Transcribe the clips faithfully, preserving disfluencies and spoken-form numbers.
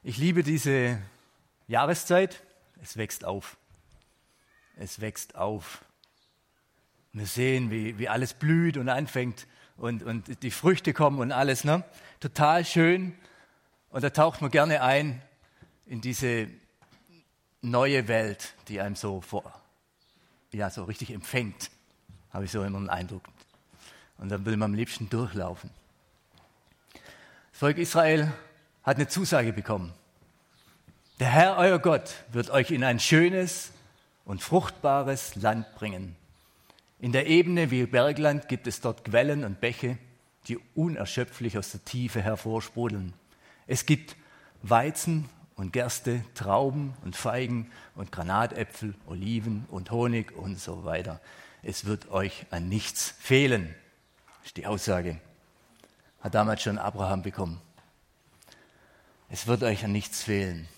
Ich liebe diese Jahreszeit. Es wächst auf. Es wächst auf. Wir sehen, wie, wie alles blüht und anfängt und, und die Früchte kommen und alles. Ne? Total schön. Und da taucht man gerne ein in diese neue Welt, die einem so vor, ja, so richtig empfängt. Habe ich so immer einen Eindruck. Und dann will man am liebsten durchlaufen. Das Volk Israel hat eine Zusage bekommen. Der Herr, euer Gott, wird euch in ein schönes und fruchtbares Land bringen. In der Ebene wie Bergland gibt es dort Quellen und Bäche, die unerschöpflich aus der Tiefe hervorsprudeln. Es gibt Weizen und Gerste, Trauben und Feigen und Granatäpfel, Oliven und Honig und so weiter. Es wird euch an nichts fehlen. Das ist die Aussage. Hat damals schon Abraham bekommen. Es wird euch an nichts fehlen.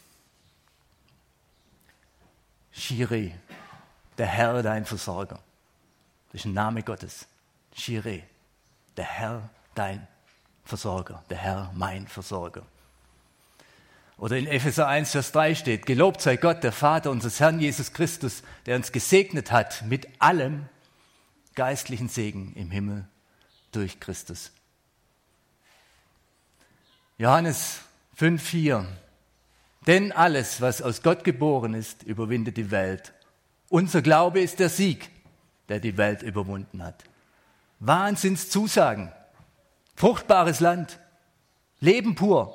Shireh, der Herr, dein Versorger. Das ist ein Name Gottes. Shireh, der Herr, dein Versorger. Der Herr, mein Versorger. Oder in Epheser eins, Vers drei steht, gelobt sei Gott, der Vater unseres Herrn Jesus Christus, der uns gesegnet hat mit allem geistlichen Segen im Himmel durch Christus. Johannes fünf, vier. Denn alles, was aus Gott geboren ist, überwindet die Welt. Unser Glaube ist der Sieg, der die Welt überwunden hat. Wahnsinnszusagen, fruchtbares Land, Leben pur.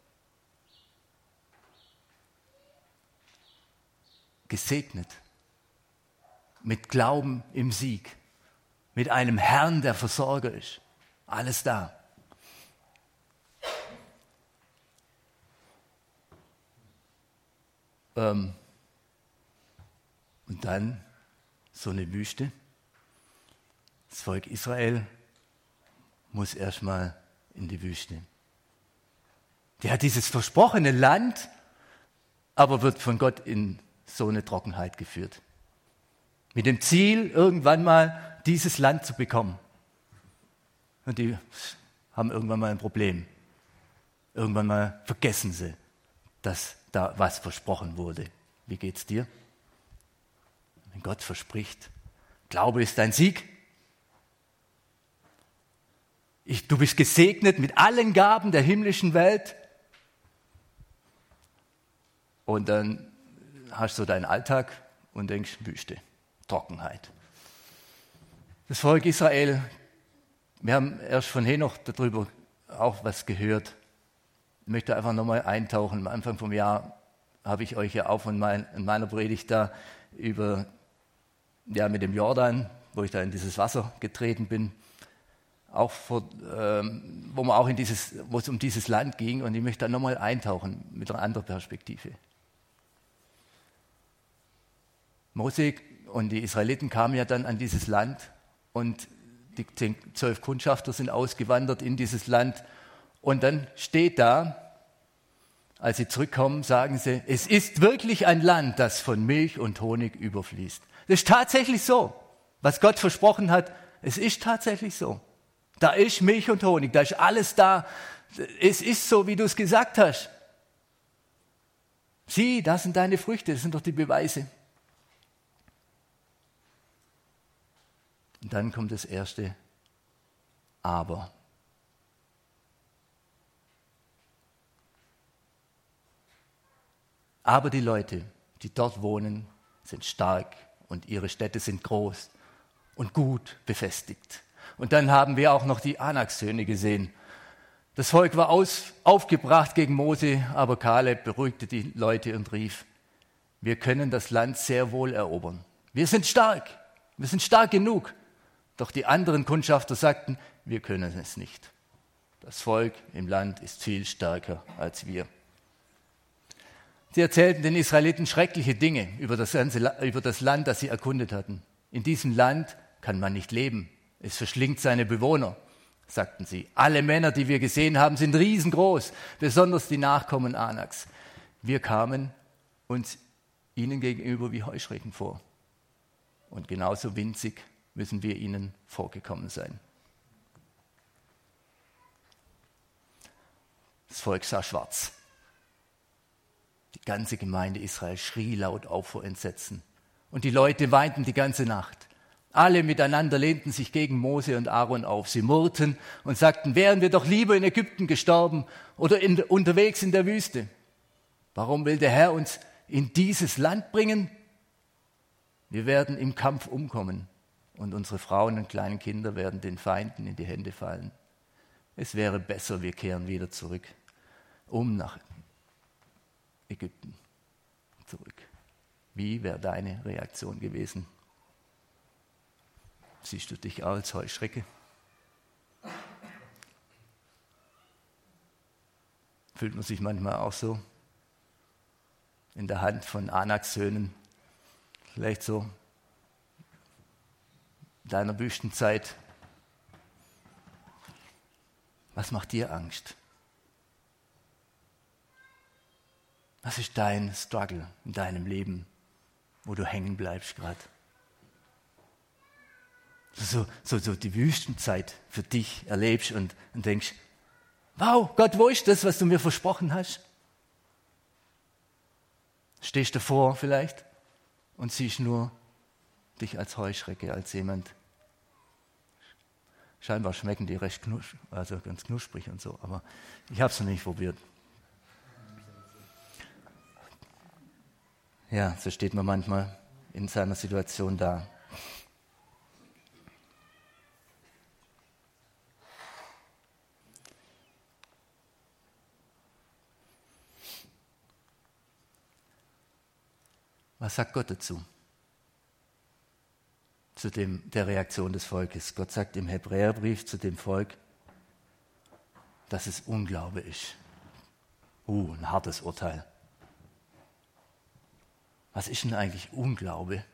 Gesegnet, mit Glauben im Sieg, mit einem Herrn, der Versorger ist. Alles da. Ähm, und dann so eine Wüste. Das Volk Israel muss erstmal in die Wüste. Die hat dieses versprochene Land, aber wird von Gott in so eine Trockenheit geführt. Mit dem Ziel, irgendwann mal dieses Land zu bekommen. Und die haben irgendwann mal ein Problem. Irgendwann mal vergessen sie, dass da was versprochen wurde. Wie geht's dir? Wenn Gott verspricht, Glaube ist dein Sieg. Ich, du bist gesegnet mit allen Gaben der himmlischen Welt. Und dann hast du deinen Alltag und denkst, Wüste, Trockenheit. Das Volk Israel, wir haben erst von Henoch darüber auch was gehört. Ich möchte einfach nochmal eintauchen. Am Anfang vom Jahr habe ich euch ja auch von mein, in meiner Predigt da über, ja, mit dem Jordan, wo ich da in dieses Wasser getreten bin, auch vor, ähm, wo man auch in dieses, wo es um dieses Land ging. Und ich möchte da nochmal eintauchen mit einer anderen Perspektive. Mose und die Israeliten kamen ja dann an dieses Land und die zehn, zwölf Kundschafter sind ausgewandert in dieses Land. Und dann steht da, als sie zurückkommen, sagen sie, es ist wirklich ein Land, das von Milch und Honig überfließt. Das ist tatsächlich so. Was Gott versprochen hat, es ist tatsächlich so. Da ist Milch und Honig, da ist alles da. Es ist so, wie du es gesagt hast. Sieh, das sind deine Früchte, das sind doch die Beweise. Und dann kommt das erste Aber. Aber die Leute, die dort wohnen, sind stark und ihre Städte sind groß und gut befestigt. Und dann haben wir auch noch die Anak-Söhne gesehen. Das Volk war aus, aufgebracht gegen Mose, aber Kaleb beruhigte die Leute und rief, wir können das Land sehr wohl erobern. Wir sind stark, wir sind stark genug. Doch die anderen Kundschafter sagten, wir können es nicht. Das Volk im Land ist viel stärker als wir. Sie erzählten den Israeliten schreckliche Dinge über das, ganze, über das Land, das sie erkundet hatten. In diesem Land kann man nicht leben. Es verschlingt seine Bewohner, sagten sie. Alle Männer, die wir gesehen haben, sind riesengroß, besonders die Nachkommen Anaks. Wir kamen uns ihnen gegenüber wie Heuschrecken vor. Und genauso winzig müssen wir ihnen vorgekommen sein. Das Volk sah schwarz. Die ganze Gemeinde Israel schrie laut auf vor Entsetzen. Und die Leute weinten die ganze Nacht. Alle miteinander lehnten sich gegen Mose und Aaron auf. Sie murrten und sagten, wären wir doch lieber in Ägypten gestorben oder in, unterwegs in der Wüste. Warum will der Herr uns in dieses Land bringen? Wir werden im Kampf umkommen und unsere Frauen und kleinen Kinder werden den Feinden in die Hände fallen. Es wäre besser, wir kehren wieder zurück, um nach Ägypten zurück. Wie wäre deine Reaktion gewesen? Siehst du dich als Heuschrecke? Fühlt man sich manchmal auch so in der Hand von Anaks Söhnen, vielleicht so in deiner Wüstenzeit? Was macht dir Angst? Was ist dein Struggle in deinem Leben, wo du hängen bleibst gerade? So, so, so die Wüstenzeit für dich erlebst und, und denkst, wow, Gott, wo ist das, was du mir versprochen hast? Stehst davor vielleicht und siehst nur dich als Heuschrecke, als jemand. Scheinbar schmecken die recht knusch, also ganz knusprig und so, aber ich habe es noch nicht probiert. Ja, so steht man manchmal in seiner Situation da. Was sagt Gott dazu? Zu dem, der Reaktion des Volkes. Gott sagt im Hebräerbrief zu dem Volk, dass es Unglaube ist. Uh, ein hartes Urteil. Was ist denn eigentlich Unglaube?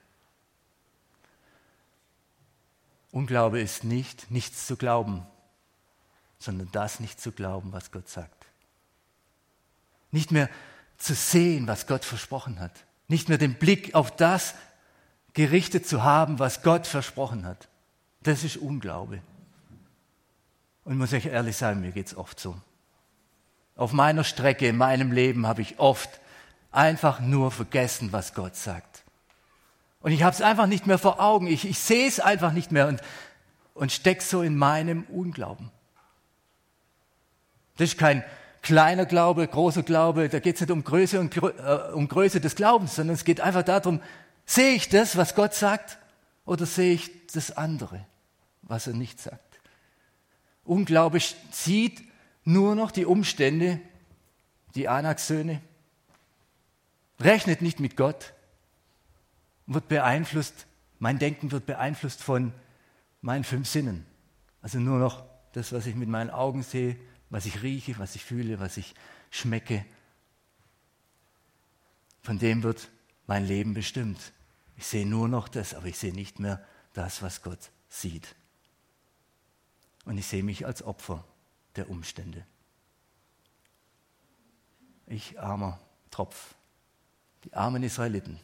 Unglaube ist nicht, nichts zu glauben, sondern das nicht zu glauben, was Gott sagt. Nicht mehr zu sehen, was Gott versprochen hat. Nicht mehr den Blick auf das gerichtet zu haben, was Gott versprochen hat. Das ist Unglaube. Und muss ich ehrlich sagen, mir geht es oft so. Auf meiner Strecke in meinem Leben habe ich oft einfach nur vergessen, was Gott sagt. Und ich habe es einfach nicht mehr vor Augen. Ich, ich sehe es einfach nicht mehr und, und stecke so in meinem Unglauben. Das ist kein kleiner Glaube, großer Glaube, da geht es nicht um Größe, und, äh, um Größe des Glaubens, sondern es geht einfach darum, sehe ich das, was Gott sagt, oder sehe ich das andere, was er nicht sagt? Unglaube sieht nur noch die Umstände, die Anaks Söhne, rechnet nicht mit Gott, wird beeinflusst, mein Denken wird beeinflusst von meinen fünf Sinnen. Also nur noch das, was ich mit meinen Augen sehe, was ich rieche, was ich fühle, was ich schmecke. Von dem wird mein Leben bestimmt. Ich sehe nur noch das, aber ich sehe nicht mehr das, was Gott sieht. Und ich sehe mich als Opfer der Umstände. Ich armer Tropf. Die armen Israeliten.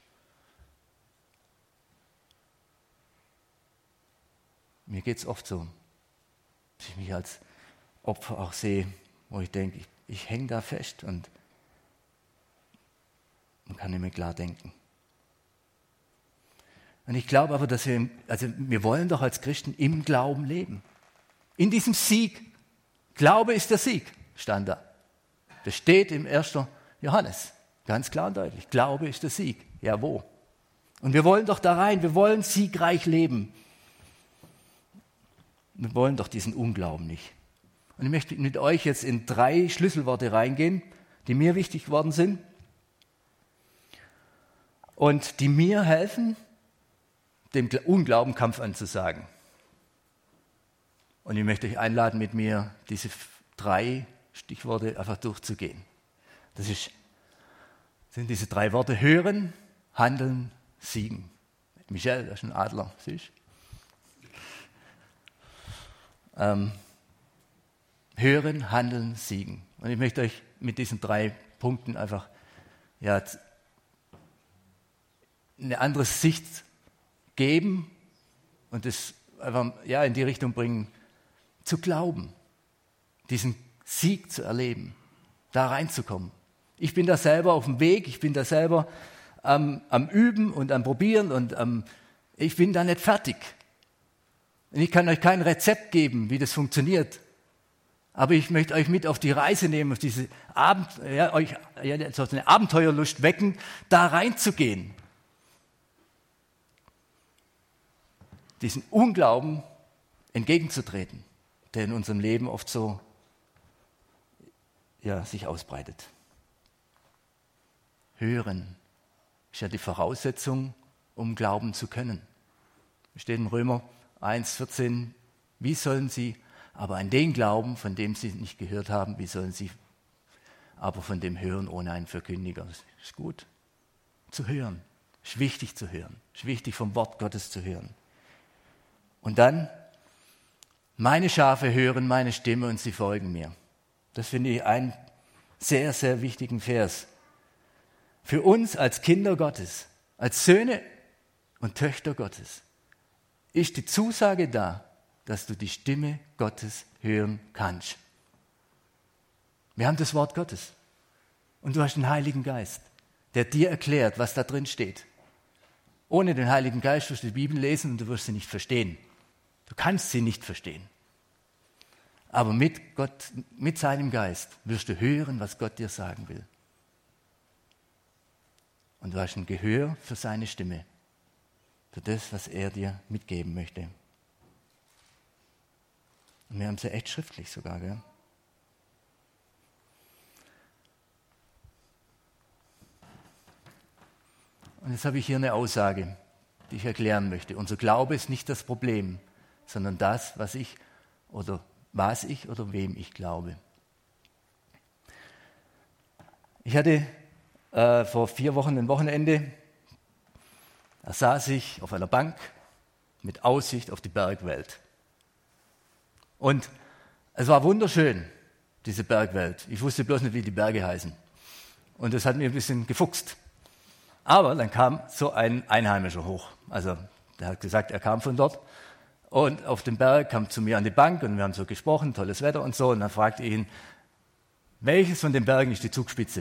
Mir geht es oft so, dass ich mich als Opfer auch sehe, wo ich denke, ich, ich hänge da fest und man kann nicht mehr klar denken. Und ich glaube aber, dass wir, also wir wollen doch als Christen im Glauben leben. In diesem Sieg. Glaube ist der Sieg, stand da. Das steht im ersten Johannes. Ganz klar und deutlich. Glaube ist der Sieg. Ja, wo? Und wir wollen doch da rein. Wir wollen siegreich leben. Wir wollen doch diesen Unglauben nicht. Und ich möchte mit euch jetzt in drei Schlüsselworte reingehen, die mir wichtig geworden sind und die mir helfen, dem Unglauben Kampf anzusagen. Und ich möchte euch einladen, mit mir diese drei Stichworte einfach durchzugehen. Das ist, sind diese drei Worte: Hören, Handeln, Siegen. Michel, das ist ein Adler, siehst du? Ähm, Hören, Handeln, Siegen. Und ich möchte euch mit diesen drei Punkten einfach ja, eine andere Sicht geben und es einfach ja, in die Richtung bringen, zu glauben, diesen Sieg zu erleben, da reinzukommen, Ich bin da selber auf dem Weg, ich bin da selber am, am Üben und am Probieren und am, ich bin da nicht fertig. Und ich kann euch kein Rezept geben, wie das funktioniert. Aber ich möchte euch mit auf die Reise nehmen, auf diese Abend, ja, euch ja, so eine Abenteuerlust wecken, da reinzugehen. Diesen Unglauben entgegenzutreten, der in unserem Leben oft so ja, sich ausbreitet. Hören ist ja die Voraussetzung, um glauben zu können. Es steht in Römer eins vierzehn, wie sollen sie aber an den glauben, von dem sie nicht gehört haben, wie sollen sie aber von dem hören ohne einen Verkündiger? Das ist gut zu hören, ist wichtig zu hören, ist wichtig vom Wort Gottes zu hören. Und dann, meine Schafe hören meine Stimme und sie folgen mir. Das finde ich einen sehr, sehr wichtigen Vers. Für uns als Kinder Gottes, als Söhne und Töchter Gottes, ist die Zusage da, dass du die Stimme Gottes hören kannst. Wir haben das Wort Gottes und du hast den Heiligen Geist, der dir erklärt, was da drin steht. Ohne den Heiligen Geist wirst du die Bibel lesen und du wirst sie nicht verstehen. Du kannst sie nicht verstehen. Aber mit Gott, mit seinem Geist wirst du hören, was Gott dir sagen will. Und du hast ein Gehör für seine Stimme, für das, was er dir mitgeben möchte. Und wir haben es ja echt schriftlich sogar, gell? Und jetzt habe ich hier eine Aussage, die ich erklären möchte. Unser Glaube ist nicht das Problem, sondern das, was ich oder was ich oder wem ich glaube. Ich hatte äh, vor vier Wochen ein Wochenende, da saß ich auf einer Bank mit Aussicht auf die Bergwelt. Und es war wunderschön, diese Bergwelt. Ich wusste bloß nicht, wie die Berge heißen. Und das hat mir ein bisschen gefuchst. Aber dann kam so ein Einheimischer hoch. Also der hat gesagt, er kam von dort. Und auf dem Berg kam zu mir an die Bank und wir haben so gesprochen, tolles Wetter und so. Und dann fragte ich ihn, welches von den Bergen ist die Zugspitze?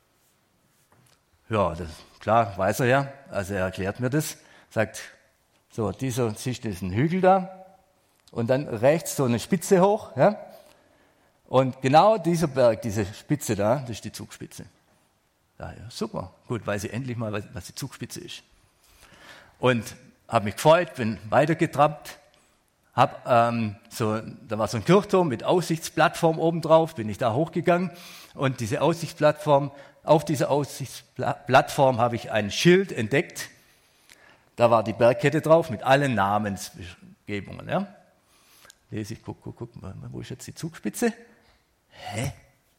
Ja, das, klar, weiß er ja. Also er erklärt mir das. Sagt, so, dieser, siehst du, ist ein Hügel da. Und dann rechts so eine Spitze hoch. Ja? Und genau dieser Berg, diese Spitze da, das ist die Zugspitze. Ja, ja, super, gut, weiß ich endlich mal, was die Zugspitze ist. Und habe mich gefreut, bin weitergetrabt. Hab, ähm, so, da war so ein Kirchturm mit Aussichtsplattform oben drauf, bin ich da hochgegangen. Und diese Aussichtsplattform, auf dieser Aussichtsplattform habe ich ein Schild entdeckt. Da war die Bergkette drauf mit allen Namensgebungen. Ja? Lese ich, guck, guck, guck, wo ist jetzt die Zugspitze? Hä?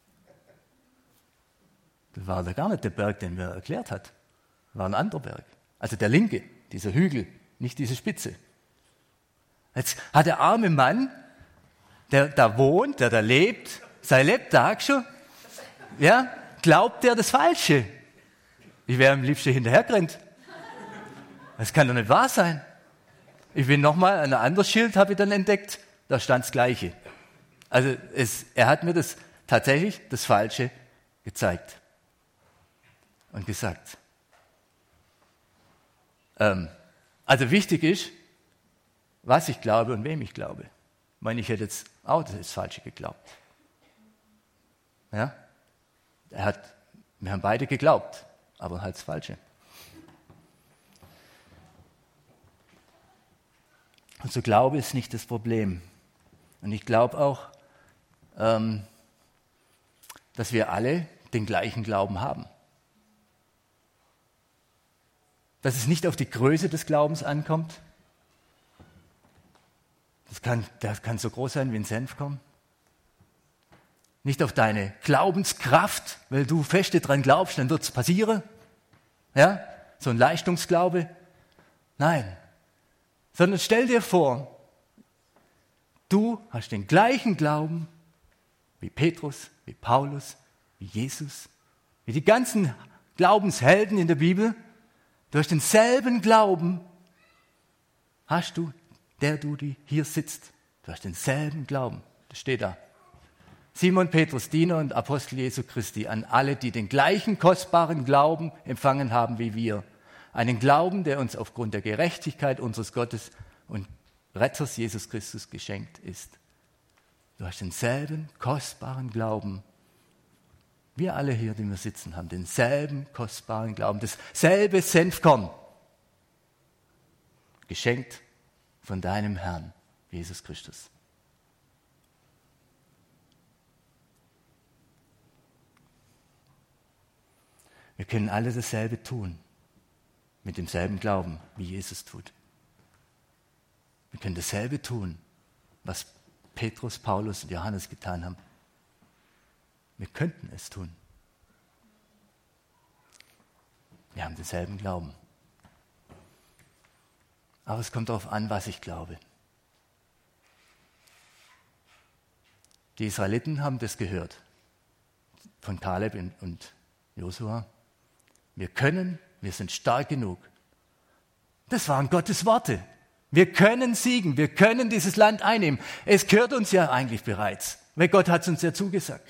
Das war da gar nicht der Berg, den mir erklärt hat. Das war ein anderer Berg. Also der linke, dieser Hügel, nicht diese Spitze. Jetzt hat der arme Mann, der da wohnt, der da lebt, sein Lebtag schon, ja, glaubt der das Falsche. Ich wäre am liebsten hinterhergerannt. Das kann doch nicht wahr sein. Ich bin nochmal an ein anderes Schild, habe ich dann entdeckt, da stand das Gleiche. Also es, er hat mir das tatsächlich das Falsche gezeigt und gesagt. Ähm, also wichtig ist, was ich glaube und wem ich glaube. Ich meine, ich hätte jetzt auch das Falsche geglaubt. Ja? Er hat, wir haben beide geglaubt, aber halt das Falsche. Und so Glaube ist nicht das Problem. Und ich glaube auch, ähm, dass wir alle den gleichen Glauben haben. Dass es nicht auf die Größe des Glaubens ankommt. Das kann, das kann so groß sein wie ein Senfkorn. Nicht auf deine Glaubenskraft, weil du feste dran glaubst, dann wird es passieren. Ja? So ein Leistungsglaube. Nein. Sondern stell dir vor, du hast den gleichen Glauben wie Petrus, wie Paulus, wie Jesus, wie die ganzen Glaubenshelden in der Bibel. Du hast denselben Glauben, hast du, der du hier sitzt. Du hast denselben Glauben. Das steht da. Simon Petrus, Diener und Apostel Jesu Christi, an alle, die den gleichen kostbaren Glauben empfangen haben wie wir. Einen Glauben, der uns aufgrund der Gerechtigkeit unseres Gottes und Retters Jesus Christus geschenkt ist. Du hast denselben kostbaren Glauben. Wir alle hier, die wir sitzen, haben denselben kostbaren Glauben, dasselbe Senfkorn, geschenkt von deinem Herrn, Jesus Christus. Wir können alle dasselbe tun, mit demselben Glauben, wie Jesus tut. Wir können dasselbe tun, was Petrus, Paulus und Johannes getan haben. Wir könnten es tun. Wir haben denselben Glauben. Aber es kommt darauf an, was ich glaube. Die Israeliten haben das gehört von Kaleb und Josua. Wir können, wir sind stark genug. Das waren Gottes Worte. Wir können siegen, wir können dieses Land einnehmen. Es gehört uns ja eigentlich bereits, weil Gott hat es uns ja zugesagt.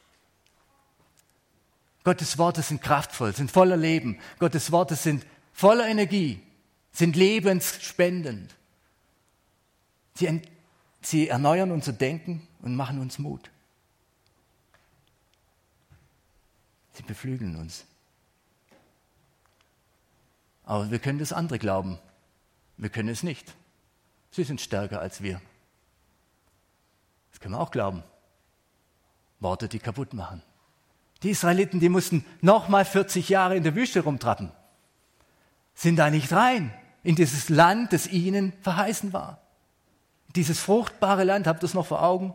Gottes Worte sind kraftvoll, sind voller Leben. Gottes Worte sind voller Energie, sind lebensspendend. Sie, sie erneuern unser Denken und machen uns Mut. Sie beflügeln uns. Aber wir können das andere glauben. Wir können es nicht. Sie sind stärker als wir. Das können wir auch glauben. Worte, die kaputt machen. Die Israeliten, die mussten nochmal vierzig Jahre in der Wüste rumtrappen. Sind da nicht rein in dieses Land, das ihnen verheißen war. Dieses fruchtbare Land, habt ihr es noch vor Augen?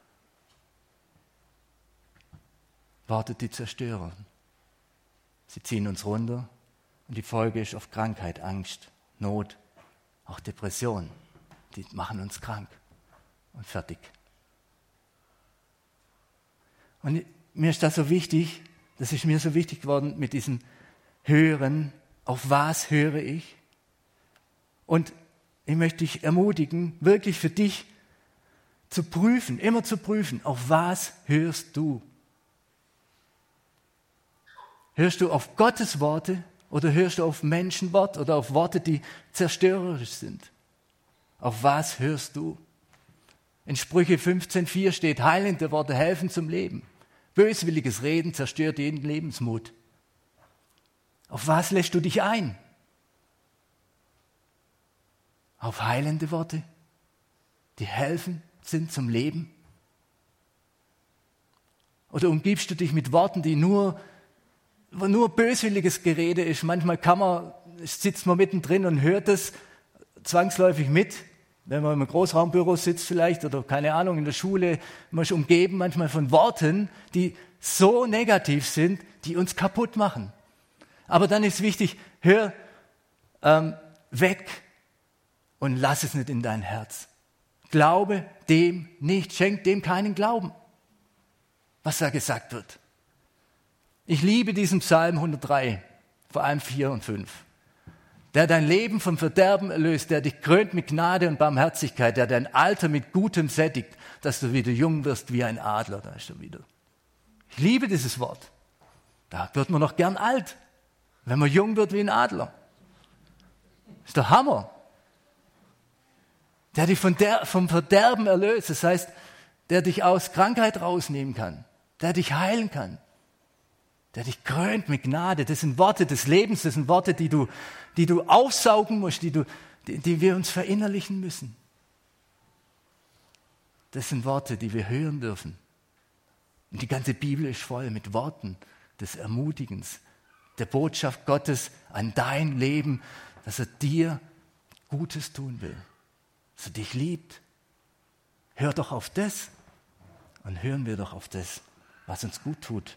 Wartet die Zerstörer. Sie ziehen uns runter und die Folge ist oft Krankheit, Angst, Not, auch Depression. Die machen uns krank und fertig. Und mir ist das so wichtig, das ist mir so wichtig geworden mit diesem Hören. Auf was höre ich? Und ich möchte dich ermutigen, wirklich für dich zu prüfen, immer zu prüfen, auf was hörst du? Hörst du auf Gottes Worte oder hörst du auf Menschenwort oder auf Worte, die zerstörerisch sind? Auf was hörst du? In Sprüche fünfzehn vier steht, heilende Worte helfen zum Leben. Böswilliges Reden zerstört jeden Lebensmut. Auf was lässt du dich ein? Auf heilende Worte, die helfen sind zum Leben? Oder umgibst du dich mit Worten, die nur, wo nur böswilliges Gerede ist? Manchmal kann man, sitzt man mittendrin und hört es zwangsläufig mit. Wenn man im Großraumbüro sitzt vielleicht oder keine Ahnung, in der Schule, man ist umgeben manchmal von Worten, die so negativ sind, die uns kaputt machen. Aber dann ist wichtig, hör ähm, weg und lass es nicht in dein Herz. Glaube dem nicht, schenk dem keinen Glauben, was da gesagt wird. Ich liebe diesen Psalm hundertdrei, vor allem vier und fünf. Der dein Leben vom Verderben erlöst, der dich krönt mit Gnade und Barmherzigkeit, der dein Alter mit Gutem sättigt, dass du wieder jung wirst wie ein Adler. Da ist er wieder. Ich liebe dieses Wort. Da wird man noch gern alt, wenn man jung wird wie ein Adler. Das ist der Hammer. Der dich von der, vom Verderben erlöst, das heißt, der dich aus Krankheit rausnehmen kann, der dich heilen kann. Der dich krönt mit Gnade. Das sind Worte des Lebens, das sind Worte, die du, die du aufsaugen musst, die, du, die, die wir uns verinnerlichen müssen. Das sind Worte, die wir hören dürfen. Und die ganze Bibel ist voll mit Worten des Ermutigens, der Botschaft Gottes an dein Leben, dass er dir Gutes tun will, dass er dich liebt. Hör doch auf das und hören wir doch auf das, was uns gut tut.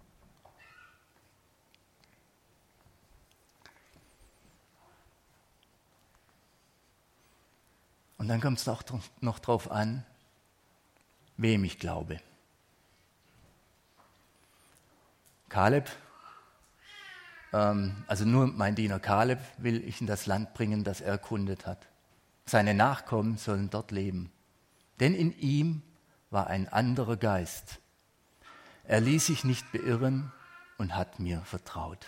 Und dann kommt es auch noch darauf an, wem ich glaube. Kaleb, ähm, also nur mein Diener Kaleb will ich in das Land bringen, das er erkundet hat. Seine Nachkommen sollen dort leben. Denn in ihm war ein anderer Geist Er ließ sich nicht beirren und hat mir vertraut.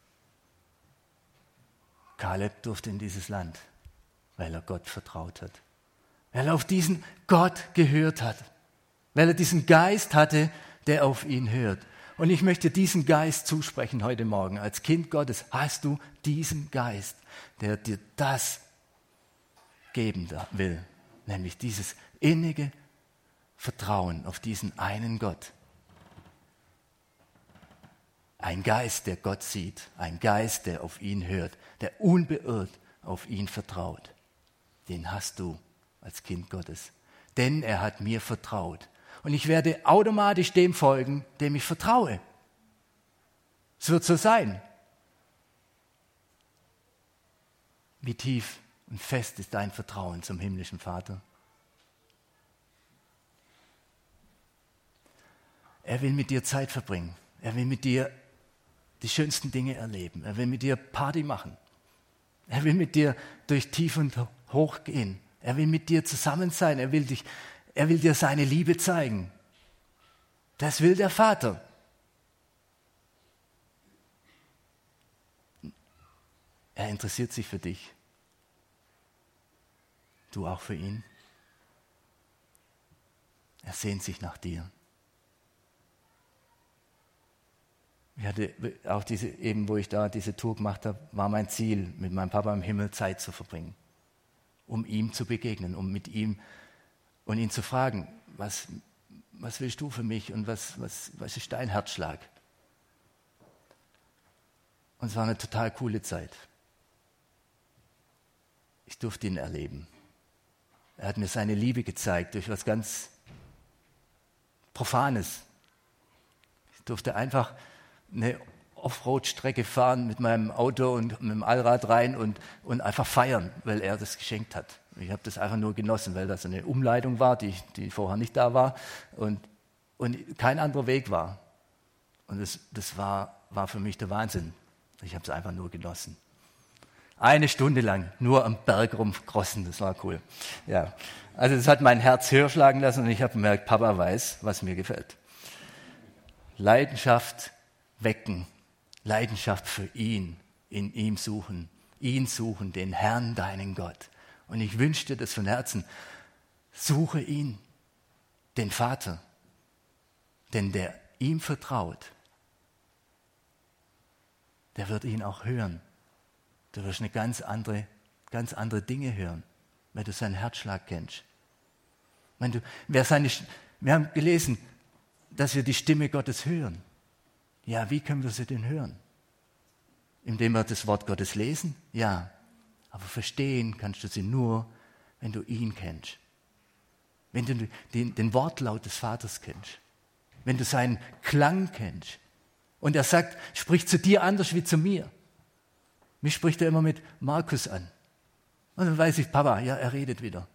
Kaleb durfte in dieses Land, weil er Gott vertraut hat. Weil er auf diesen Gott gehört hat. Weil er diesen Geist hatte, der auf ihn hört. Und ich möchte diesen Geist zusprechen heute Morgen. Als Kind Gottes hast du diesen Geist, der dir das geben will. Nämlich dieses innige Vertrauen auf diesen einen Gott. Ein Geist, der Gott sieht. Ein Geist, der auf ihn hört. Der unbeirrt auf ihn vertraut. Den hast du als Kind Gottes. Denn er hat mir vertraut. Und ich werde automatisch dem folgen, dem ich vertraue. Es wird so sein. Wie tief und fest ist dein Vertrauen zum himmlischen Vater? Er will mit dir Zeit verbringen. Er will mit dir die schönsten Dinge erleben. Er will mit dir Party machen. Er will mit dir durch tief und hoch gehen. Er will mit dir zusammen sein. Er will dich Er will dir seine Liebe zeigen. Das will der Vater. Er interessiert sich für dich. Du auch für ihn. Er sehnt sich nach dir. Ich hatte auch diese, eben wo ich da diese Tour gemacht habe, war mein Ziel, mit meinem Papa im Himmel Zeit zu verbringen, um ihm zu begegnen, um mit ihm und ihn zu fragen, was, was willst du für mich und was, was, was ist dein Herzschlag? Und es war eine total coole Zeit. Ich durfte ihn erleben. Er hat mir seine Liebe gezeigt durch was ganz Profanes. Ich durfte einfach eine Offroad-Strecke fahren mit meinem Auto und mit dem Allrad rein und, und einfach feiern, weil er das geschenkt hat. Ich habe das einfach nur genossen, weil das eine Umleitung war, die, die vorher nicht da war und, und kein anderer Weg war. Und das, das war, war für mich der Wahnsinn. Ich habe es einfach nur genossen. Eine Stunde lang nur am Berg rumkrossen, das war cool. Ja. Also das hat mein Herz höher schlagen lassen und ich habe gemerkt, Papa weiß, was mir gefällt. Leidenschaft wecken, Leidenschaft für ihn, in ihm suchen, ihn suchen, den Herrn, deinen Gott. Und ich wünsche dir das von Herzen, suche ihn, den Vater, denn der ihm vertraut, der wird ihn auch hören. Du wirst eine ganz andere, ganz andere Dinge hören, weil du seinen Herzschlag kennst. Wenn du, wer seine, wir haben gelesen, dass wir die Stimme Gottes hören. Ja, wie können wir sie denn hören? Indem wir das Wort Gottes lesen? Ja. Aber verstehen kannst du sie nur, wenn du ihn kennst. Wenn du den, den Wortlaut des Vaters kennst. Wenn du seinen Klang kennst. Und er sagt, sprich zu dir anders wie zu mir. Mich spricht er immer mit Markus an. Und dann weiß ich, Papa, ja, er redet wieder.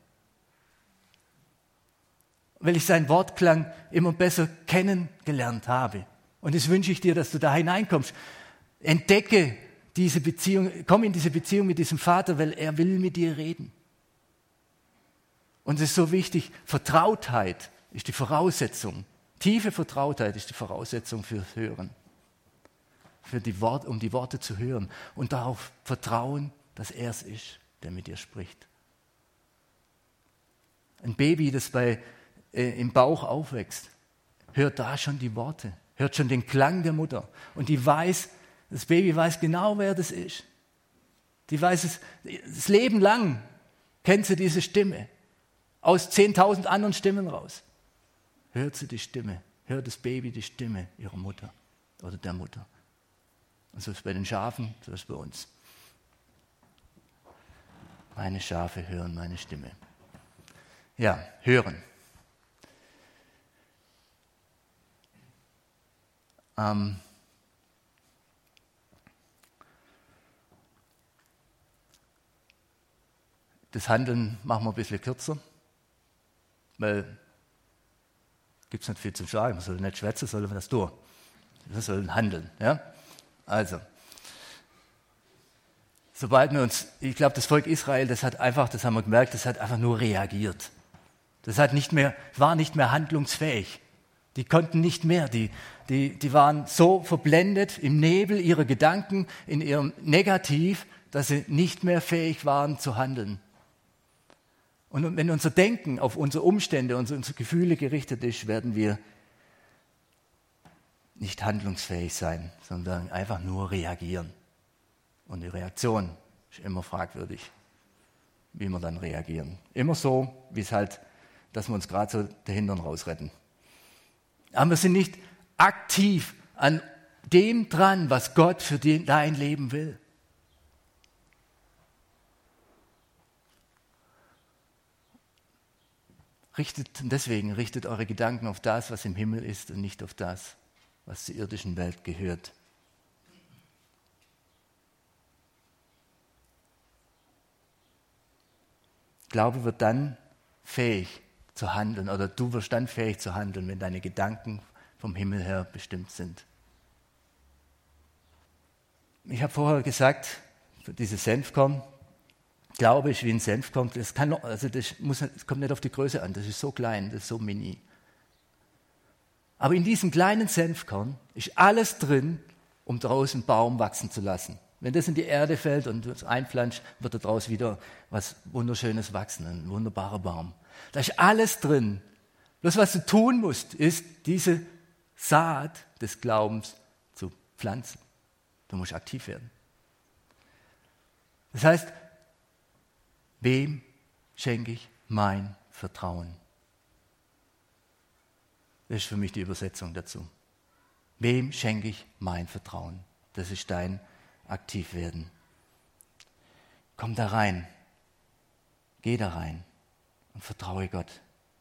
Weil ich seinen Wortklang immer besser kennengelernt habe. Und das wünsche ich dir, dass du da hineinkommst. Entdecke diese Beziehung, komm in diese Beziehung mit diesem Vater, weil er will mit dir reden. Und es ist so wichtig, Vertrautheit ist die Voraussetzung. Tiefe Vertrautheit ist die Voraussetzung fürs Hören. Für die Wort, um die Worte zu hören und darauf vertrauen, dass er es ist, der mit dir spricht. Ein Baby, das bei, äh, im Bauch aufwächst, hört da schon die Worte, hört schon den Klang der Mutter. Und die weiß, das Baby weiß genau, wer das ist. Die weiß es, das Leben lang kennt sie diese Stimme. Aus zehntausend anderen Stimmen raus. Hört sie die Stimme, hört das Baby die Stimme ihrer Mutter oder der Mutter. Und so ist es bei den Schafen, so ist es bei uns. Meine Schafe hören meine Stimme. Ja, hören. Ähm, das Handeln machen wir ein bisschen kürzer, weil gibt es nicht viel zu sagen. Man soll nicht schwätzen, sondern das tun. Wir sollen handeln. Ja? Also, sobald wir uns, ich glaube, das Volk Israel, das hat einfach, das haben wir gemerkt, das hat einfach nur reagiert. Das hat nicht mehr, war nicht mehr handlungsfähig. Die konnten nicht mehr, die, die, die waren so verblendet im Nebel ihrer Gedanken, in ihrem Negativ, dass sie nicht mehr fähig waren zu handeln. Und wenn unser Denken auf unsere Umstände, unsere, unsere Gefühle gerichtet ist, werden wir nicht handlungsfähig sein, sondern einfach nur reagieren. Und die Reaktion ist immer fragwürdig, wie wir dann reagieren. Immer so, wie es halt, dass wir uns gerade so der Hintern rausretten. Aber wir sind nicht aktiv an dem dran, was Gott für die, dein Leben will. Richtet, deswegen richtet eure Gedanken auf das, was im Himmel ist und nicht auf das, was zur irdischen Welt gehört. Glaube wird dann fähig zu handeln, oder du wirst dann fähig zu handeln, wenn deine Gedanken vom Himmel her bestimmt sind. Ich habe vorher gesagt, dieses Senfkorn, Glaube ist wie ein Senfkorn, das, kann, also das, muss, das kommt nicht auf die Größe an, das ist so klein, das ist so mini. Aber in diesem kleinen Senfkorn ist alles drin, um daraus einen Baum wachsen zu lassen. Wenn das in die Erde fällt und es einpflanzt, wird daraus wieder was Wunderschönes wachsen, ein wunderbarer Baum. Da ist alles drin. Bloß was du tun musst, ist, diese Saat des Glaubens zu pflanzen. Du musst aktiv werden. Das heißt, wem schenke ich mein Vertrauen? Das ist für mich die Übersetzung dazu. Wem schenke ich mein Vertrauen? Das ist dein Aktivwerden. Komm da rein. Geh da rein und vertraue Gott.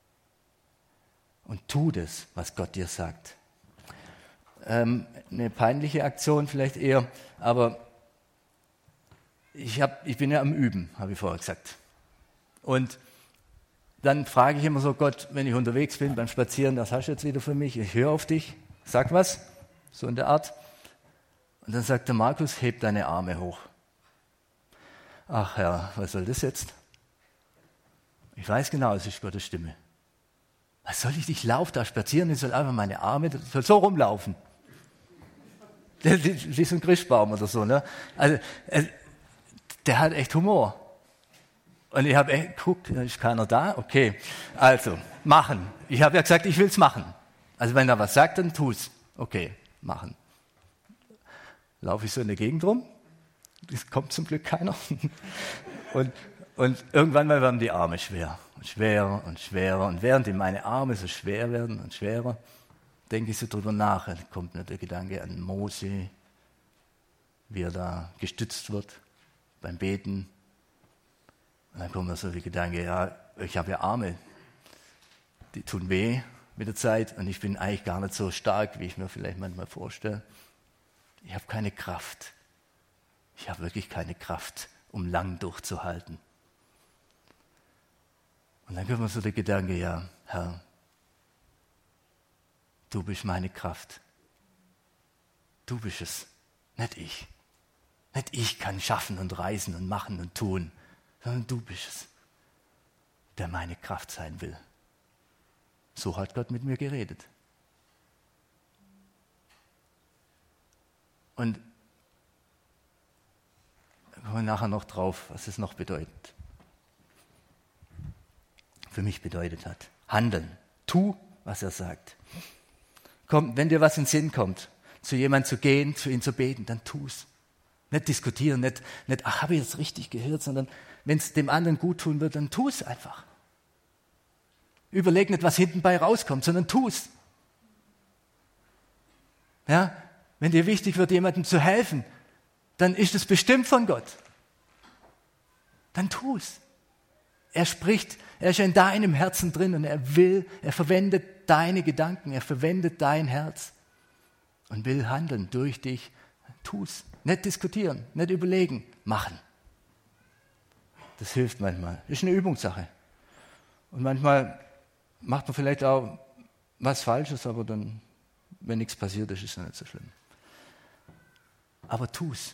Und tu das, was Gott dir sagt. Ähm, eine peinliche Aktion vielleicht eher, aber ich, hab, ich bin ja am Üben, habe ich vorher gesagt. Und dann frage ich immer so, Gott, wenn ich unterwegs bin beim Spazieren, was hast du jetzt wieder für mich? Ich höre auf dich, sag was, so in der Art. Und dann sagt der Markus, heb deine Arme hoch. Ach Herr, was soll das jetzt? Ich weiß genau, es ist Gottes Stimme. Was soll ich, ich laufe da spazieren, ich soll einfach meine Arme, ich soll so rumlaufen. Wie so ein Christbaum oder so. Ne? Also, der hat echt Humor. Und ich habe echt geguckt, ist keiner da? Okay, also, machen. Ich habe ja gesagt, ich will es machen. Also wenn er was sagt, dann tu es. Okay, machen. Laufe ich so in der Gegend rum, es kommt zum Glück keiner. Und, und irgendwann mal werden die Arme schwer und schwerer und schwerer. Und während die meine Arme so schwer werden und schwerer, denke ich so drüber nach. Dann kommt mir der Gedanke an Mose, wie er da gestützt wird beim Beten. Und dann kommt mir so der Gedanke, ja, ich habe ja Arme, die tun weh mit der Zeit und ich bin eigentlich gar nicht so stark, wie ich mir vielleicht manchmal vorstelle. Ich habe keine Kraft. Ich habe wirklich keine Kraft, um lang durchzuhalten. Und dann kommt mir so der Gedanke, ja, Herr, du bist meine Kraft. Du bist es, nicht ich. Nicht ich kann schaffen und reisen und machen und tun, sondern du bist es, der meine Kraft sein will. So hat Gott mit mir geredet. Und da kommen wir nachher noch drauf, was es noch bedeutet. Für mich bedeutet hat. Handeln. Tu, was er sagt. Komm, wenn dir was in den Sinn kommt, zu jemandem zu gehen, für ihn zu beten, dann tu es. Nicht diskutieren, nicht, nicht ach, habe ich jetzt richtig gehört, sondern wenn es dem anderen gut tun wird, dann tu es einfach. Überleg nicht, was hinten bei rauskommt, sondern tu es. Ja, wenn dir wichtig wird, jemandem zu helfen, dann ist es bestimmt von Gott. Dann tu es. Er spricht, er ist in deinem Herzen drin und er will, er verwendet deine Gedanken, er verwendet dein Herz und will handeln durch dich. Tu es. Nicht diskutieren, nicht überlegen, machen. Das hilft manchmal. Das ist eine Übungssache. Und manchmal macht man vielleicht auch was Falsches, aber dann, wenn nichts passiert ist, ist es nicht so schlimm. Aber tu's.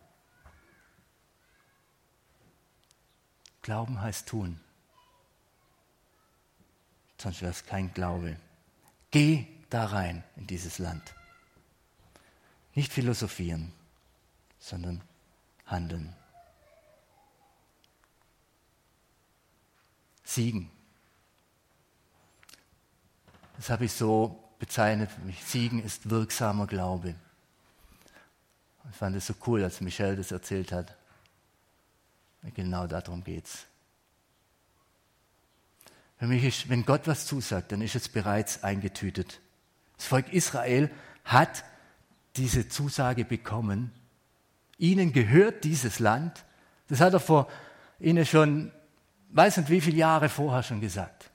Glauben heißt tun. Sonst wäre es kein Glaube. Geh da rein in dieses Land. Nicht philosophieren, sondern handeln. Siegen. Das habe ich so bezeichnet für mich. Siegen ist wirksamer Glaube. Ich fand es so cool, als Michelle das erzählt hat. Genau darum geht es. Für mich ist, wenn Gott was zusagt, dann ist es bereits eingetütet. Das Volk Israel hat diese Zusage bekommen. Ihnen gehört dieses Land. Das hat er vor ihnen schon, weiß nicht wie viele Jahre vorher schon gesagt.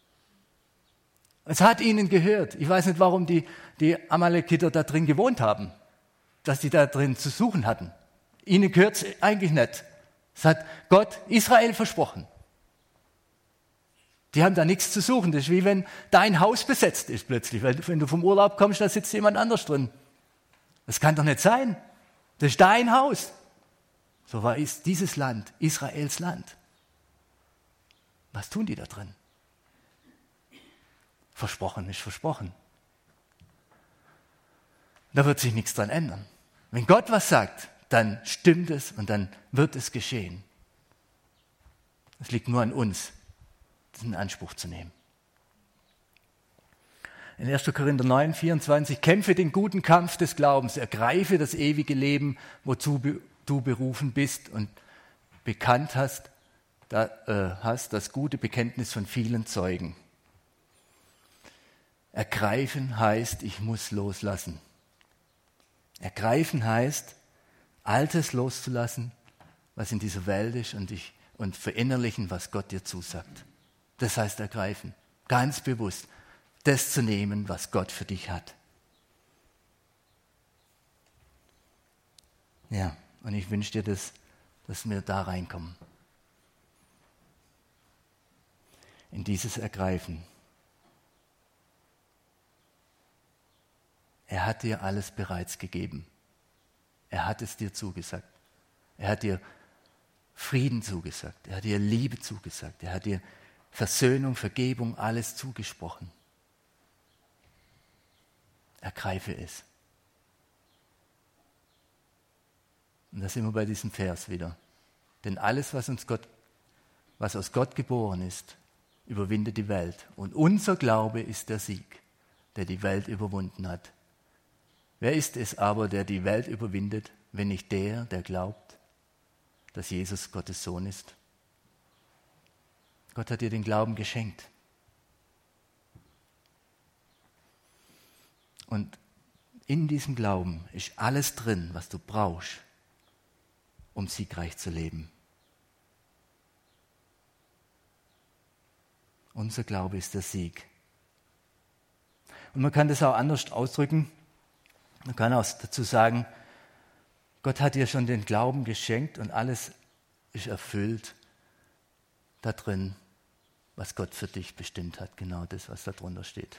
Es hat ihnen gehört. Ich weiß nicht, warum die, die Amalekiter da drin gewohnt haben, dass die da drin zu suchen hatten. Ihnen gehört es eigentlich nicht. Das hat Gott Israel versprochen. Die haben da nichts zu suchen. Das ist wie wenn dein Haus besetzt ist plötzlich. Weil wenn du vom Urlaub kommst, da sitzt jemand anders drin. Das kann doch nicht sein. Das ist dein Haus. So war ist dieses Land, Israels Land. Was tun die da drin? Versprochen ist versprochen. Da wird sich nichts dran ändern. Wenn Gott was sagt, dann stimmt es und dann wird es geschehen. Es liegt nur an uns, das in Anspruch zu nehmen. In erster Korinther neun, vierundzwanzig, kämpfe den guten Kampf des Glaubens, ergreife das ewige Leben, wozu du berufen bist und bekannt hast, da, äh, hast das gute Bekenntnis von vielen Zeugen. Ergreifen heißt, ich muss loslassen. Ergreifen heißt, Altes loszulassen, was in dieser Welt ist und, ich, und verinnerlichen, was Gott dir zusagt. Das heißt ergreifen, ganz bewusst, das zu nehmen, was Gott für dich hat. Ja, und ich wünsche dir, das, dass wir da reinkommen. In dieses Ergreifen. Er hat dir alles bereits gegeben. Er hat es dir zugesagt. Er hat dir Frieden zugesagt. Er hat dir Liebe zugesagt. Er hat dir Versöhnung, Vergebung, alles zugesprochen. Ergreife es. Und da sind wir bei diesem Vers wieder. Denn alles, was uns Gott, was aus Gott geboren ist, überwindet die Welt. Und unser Glaube ist der Sieg, der die Welt überwunden hat. Wer ist es aber, der die Welt überwindet, wenn nicht der, der glaubt, dass Jesus Gottes Sohn ist? Gott hat dir den Glauben geschenkt. Und in diesem Glauben ist alles drin, was du brauchst, um siegreich zu leben. Unser Glaube ist der Sieg. Und man kann das auch anders ausdrücken. Man kann auch dazu sagen, Gott hat dir schon den Glauben geschenkt und alles ist erfüllt da drin, was Gott für dich bestimmt hat. Genau das, was da drunter steht.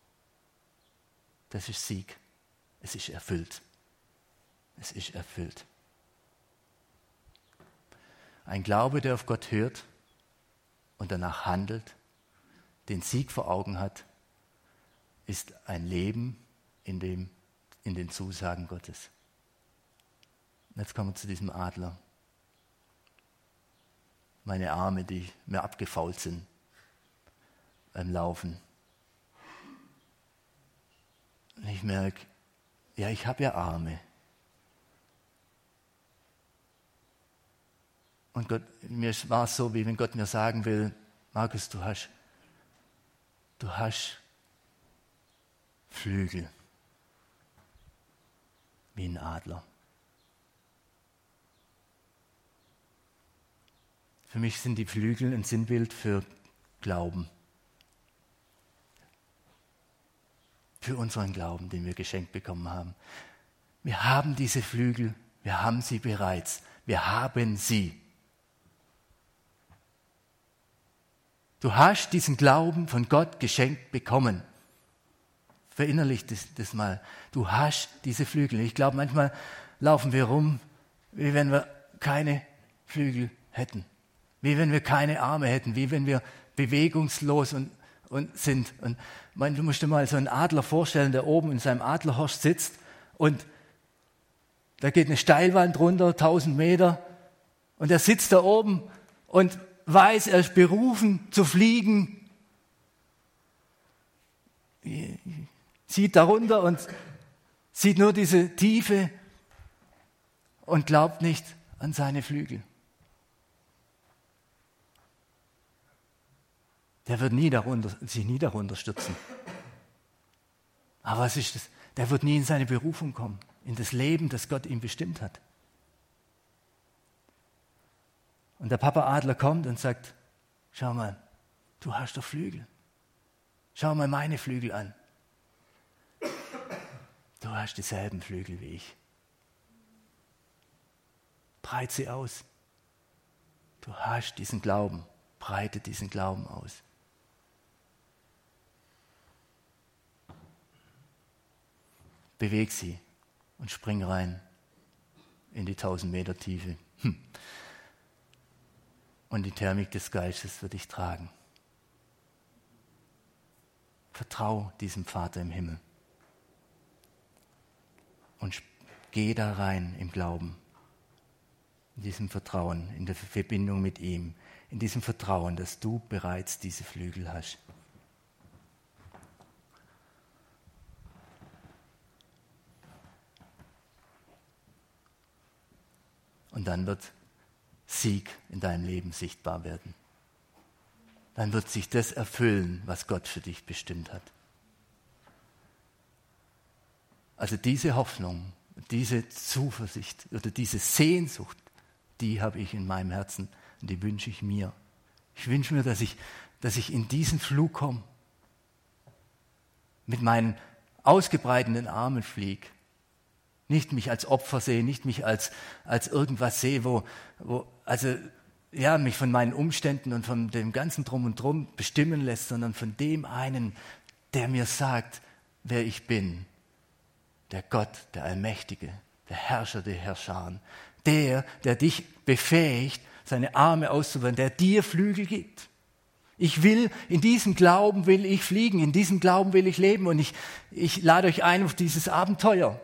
Das ist Sieg. Es ist erfüllt. Es ist erfüllt. Ein Glaube, der auf Gott hört und danach handelt, den Sieg vor Augen hat, ist ein Leben in, dem, in den Zusagen Gottes. Und jetzt kommen wir zu diesem Adler. Meine Arme, die mir abgefault sind beim Laufen. Und ich merke, ja, ich habe ja Arme. Und Gott, mir war es so, wie wenn Gott mir sagen will, Markus, du hast, du hast Flügel wie ein Adler. Für mich sind die Flügel ein Sinnbild für Glauben. Für unseren Glauben, den wir geschenkt bekommen haben. Wir haben diese Flügel, wir haben sie bereits, wir haben sie. Du hast diesen Glauben von Gott geschenkt bekommen. Verinnerlich das, das mal. Du hast diese Flügel. Ich glaube, manchmal laufen wir rum, wie wenn wir keine Flügel hätten. Wie wenn wir keine Arme hätten. Wie wenn wir bewegungslos und, und sind. Und man, du musst dir mal so einen Adler vorstellen, der oben in seinem Adlerhorst sitzt und da geht eine Steilwand runter, tausend Meter, und er sitzt da oben und weiß, er ist berufen zu fliegen, sieht da runter und sieht nur diese Tiefe und glaubt nicht an seine Flügel. Der wird nie darunter, sich nie darunter stürzen. Aber was ist das? Der wird nie in seine Berufung kommen, in das Leben, das Gott ihm bestimmt hat. Und der Papa Adler kommt und sagt, schau mal, du hast doch Flügel. Schau mal meine Flügel an. Du hast dieselben Flügel wie ich. Breit sie aus. Du hast diesen Glauben. Breite diesen Glauben aus. Beweg sie und spring rein in die tausend Meter Tiefe. Hm. Und die Thermik des Geistes wird dich tragen. Vertrau diesem Vater im Himmel. Und geh da rein im Glauben, in diesem Vertrauen, in der Verbindung mit ihm, in diesem Vertrauen, dass du bereits diese Flügel hast. Und dann wird Sieg in deinem Leben sichtbar werden. Dann wird sich das erfüllen, was Gott für dich bestimmt hat. Also diese Hoffnung, diese Zuversicht oder diese Sehnsucht, die habe ich in meinem Herzen und die wünsche ich mir. Ich wünsche mir, dass ich, dass ich in diesen Flug komme, mit meinen ausgebreiteten Armen fliege. Nicht mich als Opfer sehe, nicht mich als, als irgendwas sehe, wo, wo also, ja, mich von meinen Umständen und von dem ganzen Drum und Drum bestimmen lässt, sondern von dem einen, der mir sagt, wer ich bin. Der Gott, der Allmächtige, der Herrscher der Herrscher, der, der dich befähigt, seine Arme auszubreiten, der dir Flügel gibt. Ich will, in diesem Glauben will ich fliegen, in diesem Glauben will ich leben und ich, ich lade euch ein auf dieses Abenteuer.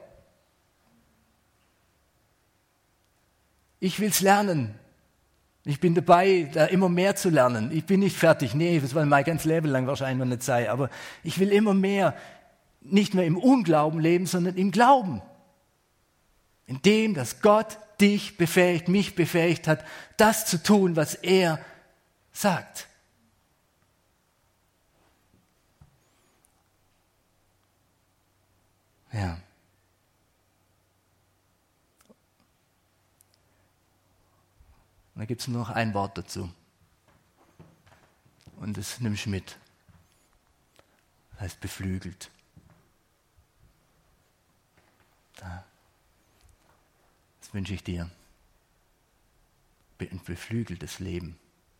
Ich will es lernen. Ich bin dabei, da immer mehr zu lernen. Ich bin nicht fertig. Nee, das war mein ganzes Leben lang wahrscheinlich noch nicht sein. Aber ich will immer mehr, nicht mehr im Unglauben leben, sondern im Glauben. In dem, dass Gott dich befähigt, mich befähigt hat, das zu tun, was er sagt. Ja. Und da gibt es nur noch ein Wort dazu. Und das nimmst du mit. Das heißt beflügelt. Da. Das wünsche ich dir. Ein beflügeltes Leben.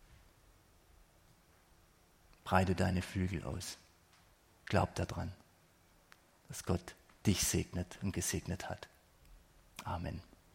Breite deine Flügel aus. Glaub daran, dass Gott dich segnet und gesegnet hat. Amen.